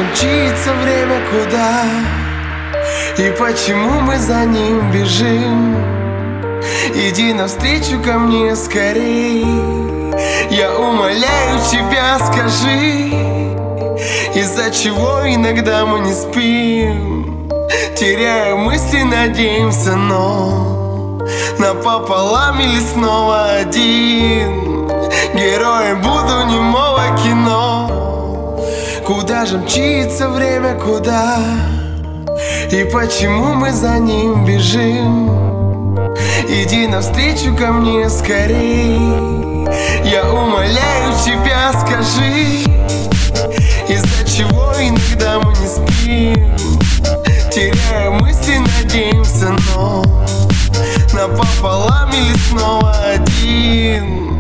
же мчится время куда? И почему мы за ним бежим? Иди навстречу ко мне скорей. Я умоляю тебя, скажи, из-за чего иногда мы не спим? Теряя мысли, надеемся, но напополам или снова один. Героем буду немого кино. Куда же мчится время, куда? И почему мы за ним бежим? Иди навстречу ко мне скорей. Я умоляю тебя, скажи, из-за чего иногда мы не спим? Теряя мысли, надеемся, но напополам или снова один.